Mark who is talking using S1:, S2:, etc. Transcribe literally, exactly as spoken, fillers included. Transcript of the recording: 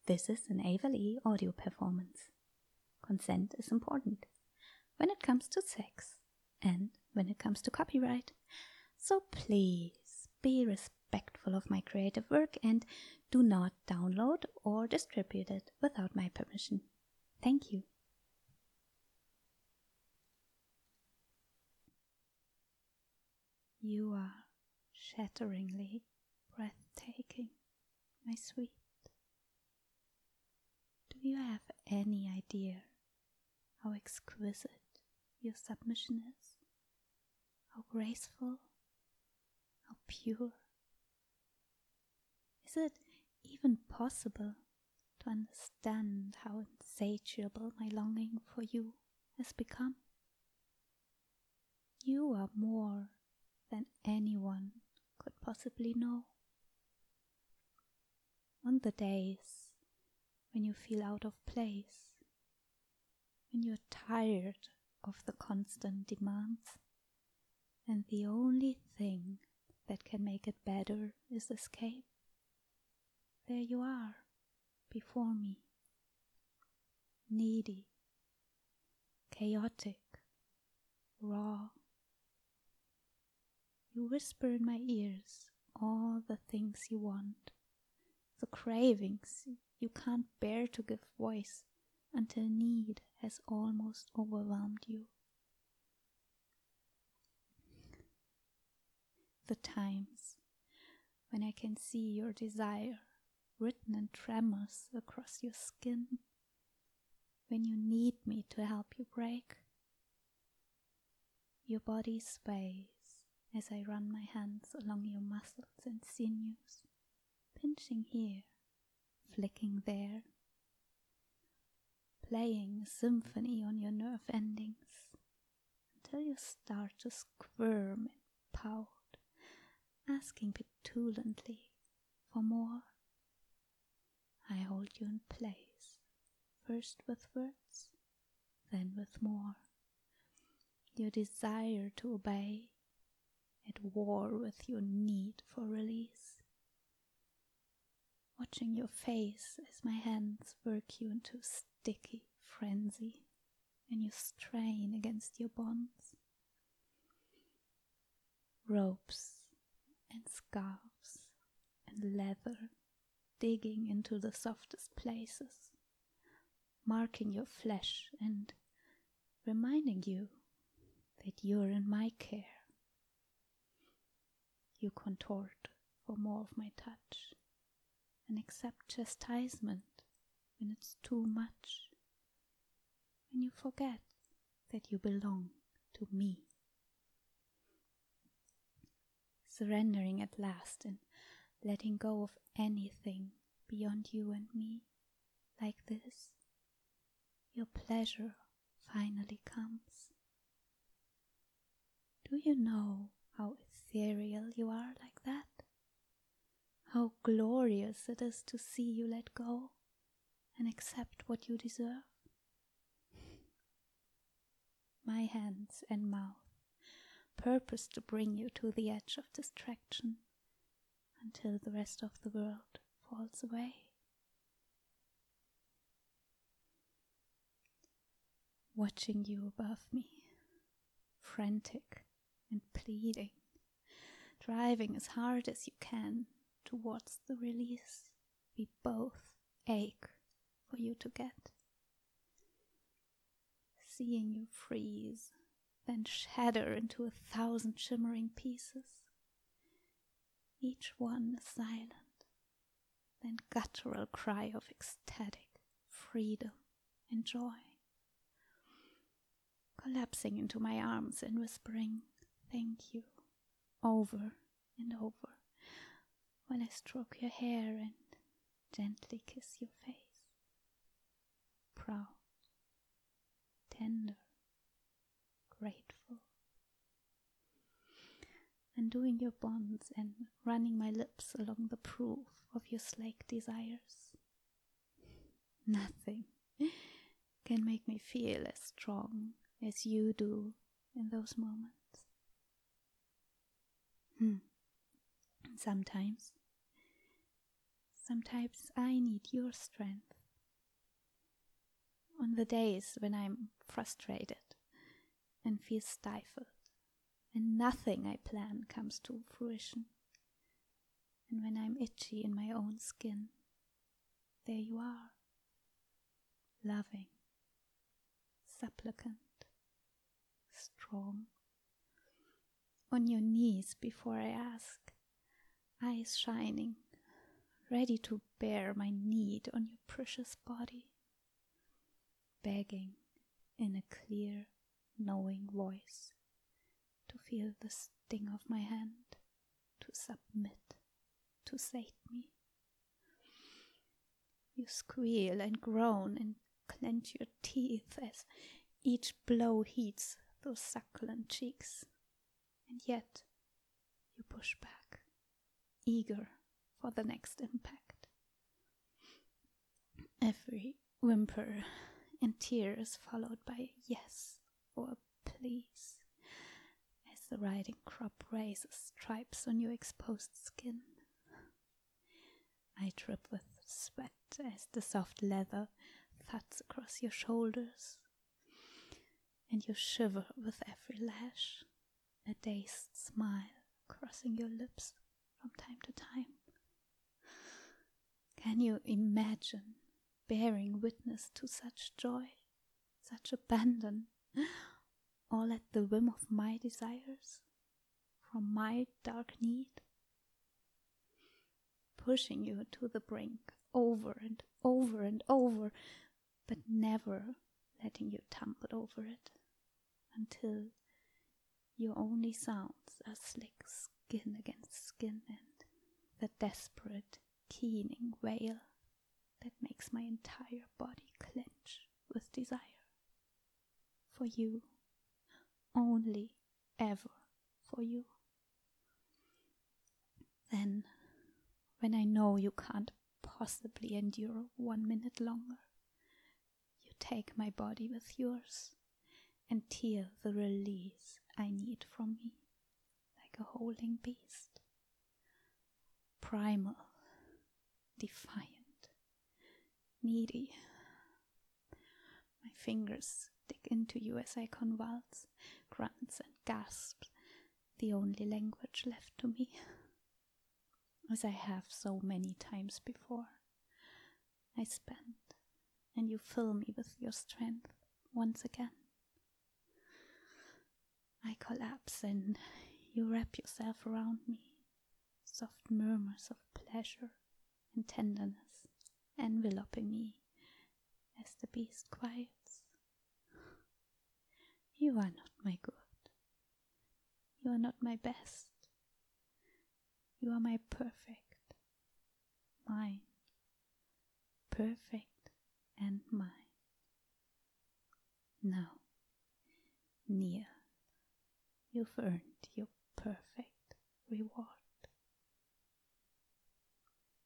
S1: This is an Ava Lee audio performance. Consent is important when it comes to sex and when it comes to copyright. So please be respectful of my creative work and do not download or distribute it without my permission. Thank you. You are shatteringly breathtaking, my sweet. Do you have any idea how exquisite your submission is? How graceful? How pure? Is it even possible to understand how insatiable my longing for you has become? You are more than anyone could possibly know. On the days when you feel out of place, when you're tired of the constant demands, and the only thing that can make it better is escape, there you are, before me, needy, chaotic, raw. You whisper in my ears all the things you want, the cravings you can't bear to give voice until need has almost overwhelmed you. The times when I can see your desire written in tremors across your skin, when you need me to help you break. Your body sways as I run my hands along your muscles and sinews, pinching here, flicking there, playing a symphony on your nerve endings, until you start to squirm and pout, asking petulantly for more. I hold you in place, first with words, then with more. Your desire to obey, at war with your need for release. Watching your face as my hands work you into sticky frenzy, and you strain against your bonds. Ropes and scarves and leather digging into the softest places, marking your flesh and reminding you that you're in my care. You contort for more of my touch and accept chastisement when it's too much, when you forget that you belong to me. Surrendering at last and letting go of anything beyond you and me, like this, your pleasure finally comes. Do you know how ethereal you are like that? How glorious it is to see you let go and accept what you deserve? My hands and mouth purpose to bring you to the edge of distraction until the rest of the world falls away. Watching you above me, frantic and pleading, driving as hard as you can towards the release we both ache for you to get. Seeing you freeze, then shatter into a thousand shimmering pieces, each one a silent, then guttural cry of ecstatic freedom and joy, collapsing into my arms and whispering thank you over and over while I stroke your hair and gently kiss your face. Proud, tender, grateful. Undoing your bonds and running my lips along the proof of your slake desires. Nothing can make me feel as strong as you do in those moments. Hmm. Sometimes, Sometimes I need your strength. On the days when I'm frustrated and feel stifled, and nothing I plan comes to fruition, and when I'm itchy in my own skin, there you are, loving, supplicant, strong, on your knees before I ask, eyes shining, ready to bear my need on your precious body, begging in a clear, knowing voice to feel the sting of my hand, to submit, to sate me. You squeal and groan and clench your teeth as each blow heats those succulent cheeks, and yet you push back, eager for the next impact. Every whimper and tears followed by a yes or a please, as the riding crop raises stripes on your exposed skin. I drip with sweat as the soft leather thuds across your shoulders, and you shiver with every lash, a dazed smile crossing your lips from time to time. Can you imagine bearing witness to such joy, such abandon, all at the whim of my desires, from my dark need? Pushing you to the brink over and over and over, but never letting you tumble over it, until your only sounds are slick skin against skin and the desperate, keening wail that makes my entire body clench with desire. For you, only ever for you. Then, when I know you can't possibly endure one minute longer, you take my body with yours and tear the release I need from me, like a holding beast. Primal, defiant, needy. My fingers dig into you as I convulse, grunts and gasps, the only language left to me, as I have so many times before. I spend, and you fill me with your strength once again. I collapse and you wrap yourself around me, soft murmurs of pleasure and tenderness enveloping me as the beast quiets. You are not my good. You are not my best. You are my perfect, mine, perfect and mine. Now, kneel. You've earned your perfect reward.